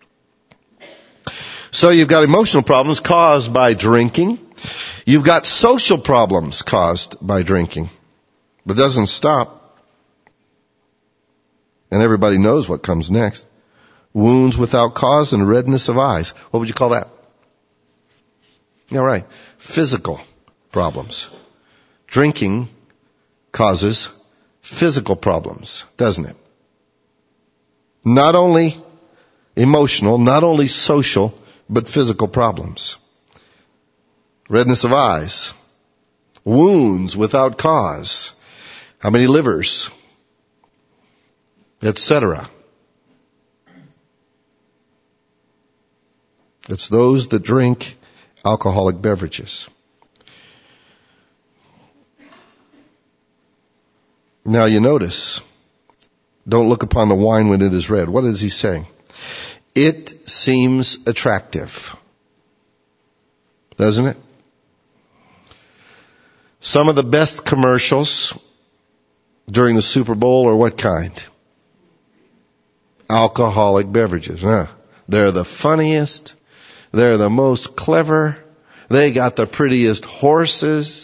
So you've got emotional problems caused by drinking. You've got social problems caused by drinking. But it doesn't stop. And everybody knows what comes next. wounds without cause, and redness of eyes. What would you call that? Yeah, right. Physical problems. Drinking causes physical problems, doesn't it? Not only emotional, not only social, but physical problems. Redness of eyes. Wounds without cause. How many livers? et cetera. It's those that drink alcoholic beverages. Now you notice, don't look upon the wine when it is red. What is he saying? It seems attractive, doesn't it? Some of the best commercials during the Super Bowl are what kind? Alcoholic beverages. Huh? They're the funniest. They're the most clever. They got the prettiest horses.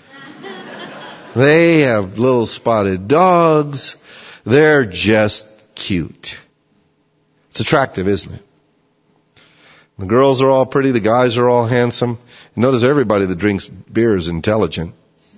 They have little spotted dogs. They're just cute. It's attractive, isn't it? The girls are all pretty. The guys are all handsome. Notice everybody that drinks beer is intelligent.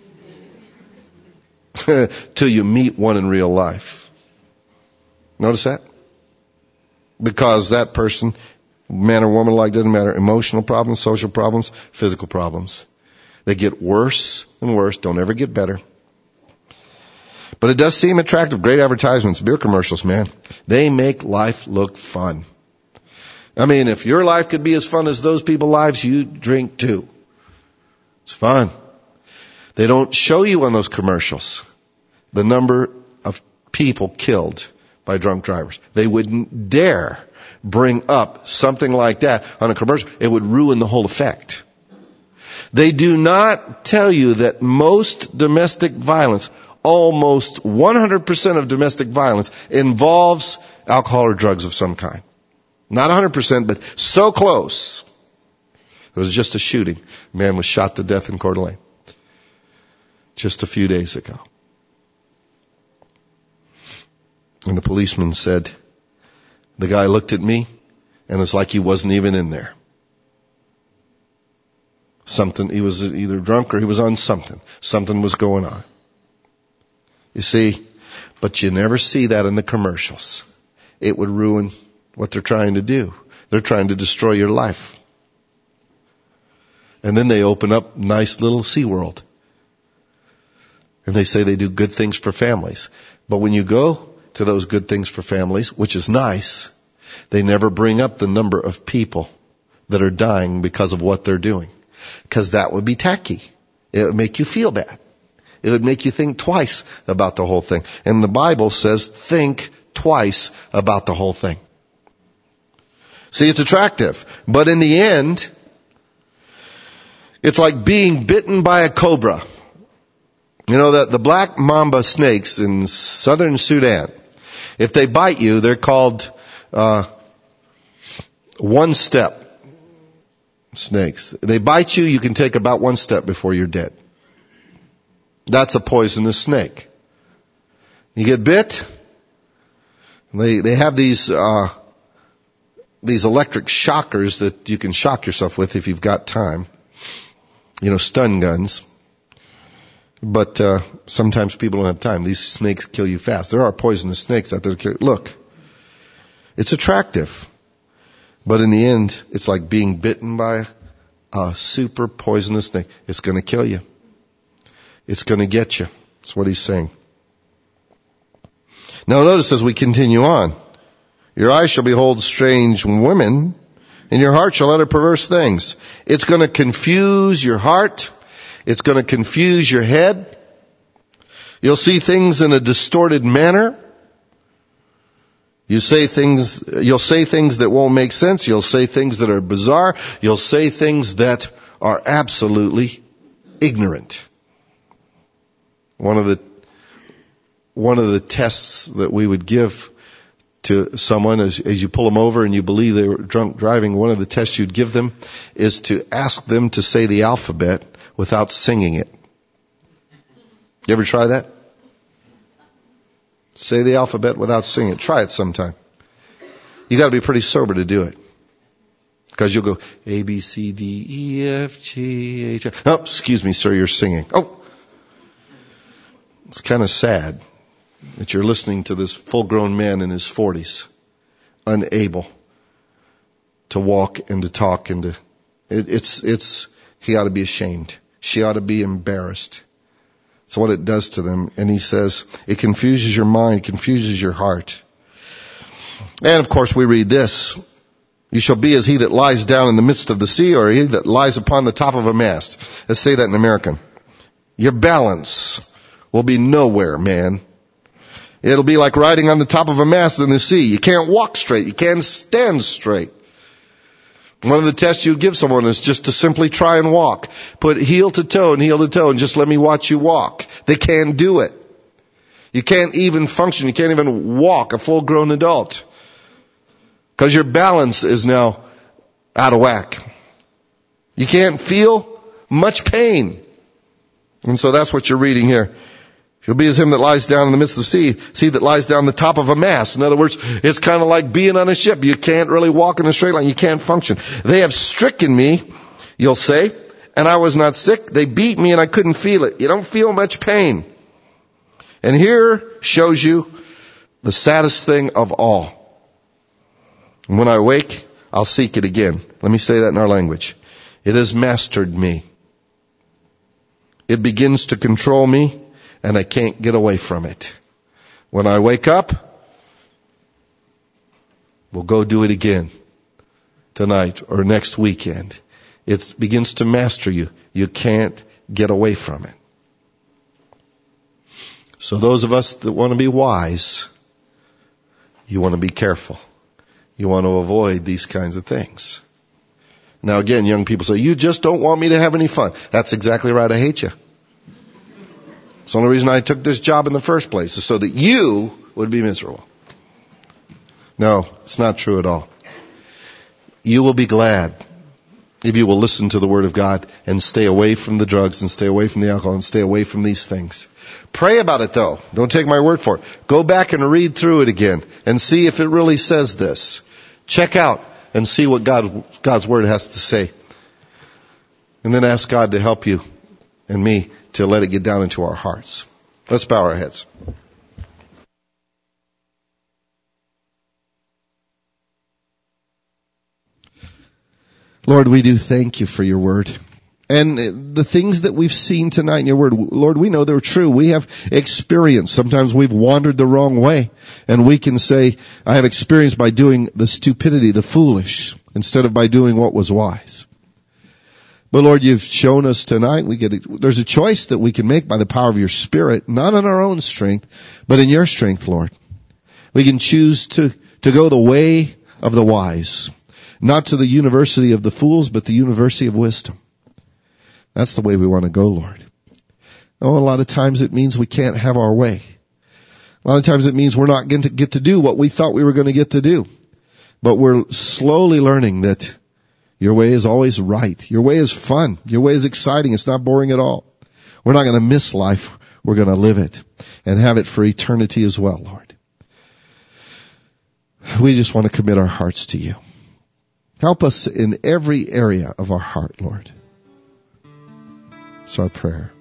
Till you meet one in real life. Notice that? Because that person, man or woman alike, doesn't matter. Emotional problems, social problems, physical problems. They get worse and worse. Don't ever get better. But it does seem attractive. Great advertisements, beer commercials, man. They make life look fun. I mean, if your life could be as fun as those people's lives, you drink too. It's fun. They don't show you on those commercials the number of people killed by drunk drivers. They wouldn't dare bring up something like that on a commercial. It would ruin the whole effect. They do not tell you that most domestic violence, almost one hundred percent of domestic violence, involves alcohol or drugs of some kind. Not one hundred percent, but so close. It was just a shooting. A man was shot to death in Coeur d'Alene just a few days ago. And the policeman said, the guy looked at me and it's like he wasn't even in there. Something, he was either drunk or he was on something. Something was going on. You see, but you never see that in the commercials. It would ruin what they're trying to do. They're trying to destroy your life. And then they open up nice little SeaWorld. And they say they do good things for families. But when you go to those good things for families, which is nice, they never bring up the number of people that are dying because of what they're doing. Because that would be tacky. It would make you feel bad. It would make you think twice about the whole thing. And the Bible says, think twice about the whole thing. See, it's attractive. But in the end, it's like being bitten by a cobra. You know, that the black mamba snakes in southern Sudan, if they bite you, they're called uh one-step snakes. They bite you, you can take about one step before you're dead. That's a poisonous snake. You get bit, they they have these uh these electric shockers that you can shock yourself with if you've got time. You know, stun guns. But uh sometimes people don't have time. These snakes kill you fast. There are poisonous snakes out there. Look, it's attractive. But in the end, it's like being bitten by a super poisonous snake. It's going to kill you. It's going to get you. That's what he's saying. Now notice as we continue on. Your eyes shall behold strange women, and your heart shall utter perverse things. It's going to confuse your heart. It's going to confuse your head. You'll see things in a distorted manner. You say things, you'll say things that won't make sense. You'll say things that are bizarre. You'll say things that are absolutely ignorant. One of the, one of the tests that we would give to someone as, as you pull them over and you believe they were drunk driving, one of the tests you'd give them is to ask them to say the alphabet without singing it. You ever try that? Say the alphabet without singing it. Try it sometime. You got to be pretty sober to do it. Because you'll go A, B, C, D, E, F, G, H. Oh, excuse me, sir, you're singing. Oh, it's kind of sad that you're listening to this full-grown man in his forties, unable to walk and to talk and to. It, it's it's. He ought to be ashamed. She ought to be embarrassed. It's what it does to them. And he says it confuses your mind, confuses your heart. And of course, we read this. You shall be as he that lies down in the midst of the sea, or he that lies upon the top of a mast. Let's say that in American. Your balance will be nowhere, man. It'll be like riding on the top of a mast in the sea. You can't walk straight. You can't stand straight. One of the tests you give someone is just to simply try and walk. Put heel to toe and heel to toe and just let me watch you walk. They can't do it. You can't even function. You can't even walk a full-grown adult. Because your balance is now out of whack. You can't feel much pain. And so that's what you're reading here. You'll be as him that lies down in the midst of the sea, sea that lies down the top of a mast. In other words, it's kind of like being on a ship. You can't really walk in a straight line. You can't function. They have stricken me, you'll say, and I was not sick. They beat me and I couldn't feel it. You don't feel much pain. And here shows you the saddest thing of all. And when I awake, I'll seek it again. Let me say that in our language. It has mastered me. It begins to control me, and I can't get away from it. When I wake up, we'll go do it again tonight or next weekend. It begins to master you. You can't get away from it. So those of us that want to be wise, you want to be careful. You want to avoid these kinds of things. Now again, young people say, you just don't want me to have any fun. That's exactly right. I hate you. It's the only reason I took this job in the first place, is so that you would be miserable. No, it's not true at all. You will be glad if you will listen to the Word of God and stay away from the drugs and stay away from the alcohol and stay away from these things. Pray about it though. Don't take my word for it. Go back and read through it again and see if it really says this. Check out and see what God, God's Word has to say. And then ask God to help you and me to let it get down into our hearts. Let's bow our heads. Lord, we do thank you for your word. And the things that we've seen tonight in your word, Lord, we know they're true. We have experience. Sometimes we've wandered the wrong way. And we can say, I have experience by doing the stupidity, the foolish, instead of by doing what was wise. But Lord, you've shown us tonight, we get a, there's a choice that we can make by the power of your Spirit, not in our own strength, but in your strength, Lord. We can choose to, to go the way of the wise, not to the university of the fools, but the university of wisdom. That's the way we want to go, Lord. Oh, a lot of times it means we can't have our way. A lot of times it means we're not going to get to do what we thought we were going to get to do. But we're slowly learning that your way is always right. Your way is fun. Your way is exciting. It's not boring at all. We're not going to miss life. We're going to live it and have it for eternity as well, Lord. We just want to commit our hearts to you. Help us in every area of our heart, Lord. It's our prayer.